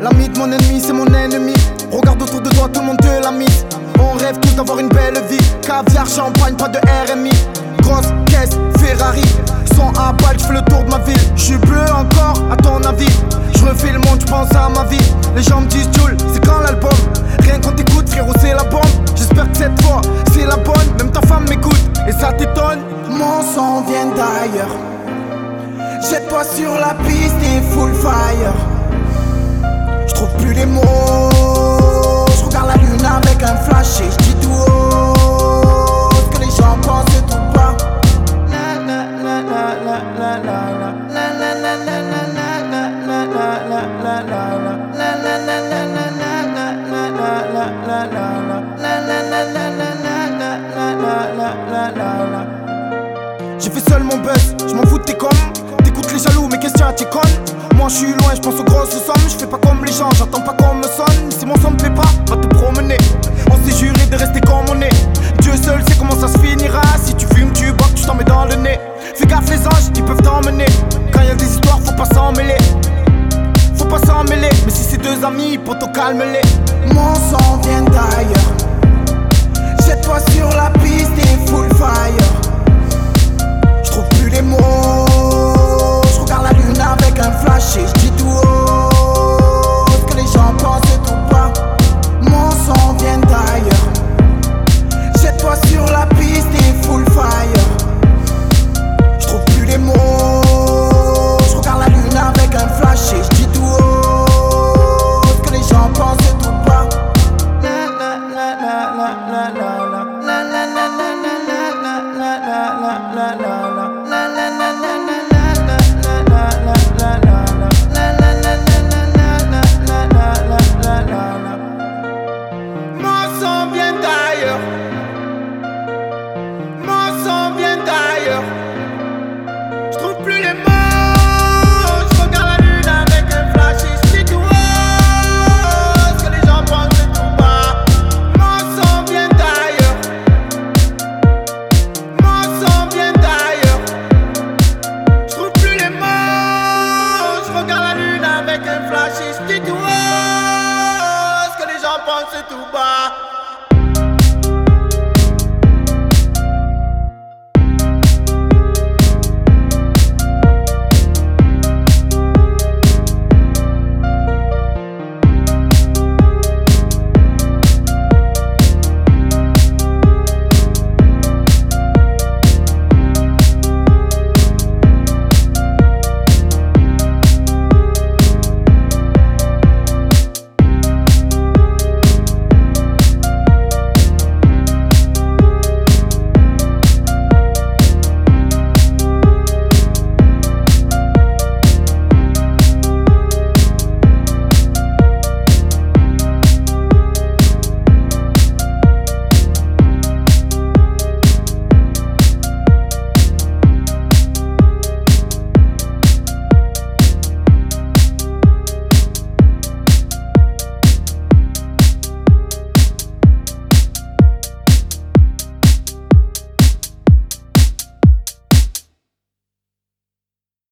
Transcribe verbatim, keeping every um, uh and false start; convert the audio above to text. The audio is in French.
L'ami de mon ennemi, c'est mon ennemi. Regarde autour de toi, tout le monde te l'a mise. On rêve tous d'avoir une belle vie. Caviar, champagne, pas de R M I. Grosse caisse, Ferrari. Sans à balle, j'fais le tour de ma ville. J'suis bleu encore, à ton avis. J'refais le monde, j'pense à ma vie. Les gens me disent Joule, c'est quand l'album? Rien qu'on t'écoute, frérot, c'est la bombe. J'espère que cette fois, c'est la bonne. Même ta femme m'écoute, et ça t'étonne. Mon sang vient d'ailleurs. Jette-toi sur la piste et full fire. J'trouve plus les mots. J'regarde la lune avec un flash et j'dis tout haut ce que les gens pensent tout bas. La la la la la la la la la la la la la la la la. J'ai fait seul mon buzz, j'm'en fous de tes coms. T'écoutes les jaloux, mais qu'est-ce qu'il y a, t'es conne? Moi j'suis loin, j'pense aux grosses sommes. J'fais pas comme les gens, j'attends pas qu'on me sonne. Si mon son me plaît pas, va te promener. On s'est juré de rester comme on est. Dieu seul sait comment ça se finira. Si tu fumes, tu bois, tu t'en mets dans le nez. Fais gaffe les anges, ils peuvent t'emmener. Quand y'a des histoires, faut pas s'en mêler. Faut pas s'en mêler, mais si c'est deux amis, poto calme-les. Mon sang vient d'ailleurs. Jette-toi sur la piste et full fire. J'trouve plus les mots. J'regarde la lune avec un flash et j'dis tout haut ce que les gens pensent tout bas. Mon sang vient d'ailleurs. Jette-toi sur la piste et full fire. J'trouve plus les mots. J'regarde la lune avec un flash et j'dis tout haut ce que les gens pensent tout bas. La la la la la la la la la la la la la la la la. Mon sang vient d'ailleurs. Mon sang vient d'ailleurs. J'trouve plus les mots. J'regarde la lune avec un flash et j'dis tout haut ce que les gens pensent tout bas. Mon sang vient d'ailleurs. Mon sang vient d'ailleurs. J'trouve plus les mots. J'regarde la lune avec un flash et j'dis tout haut ce que les gens pensent tout bas.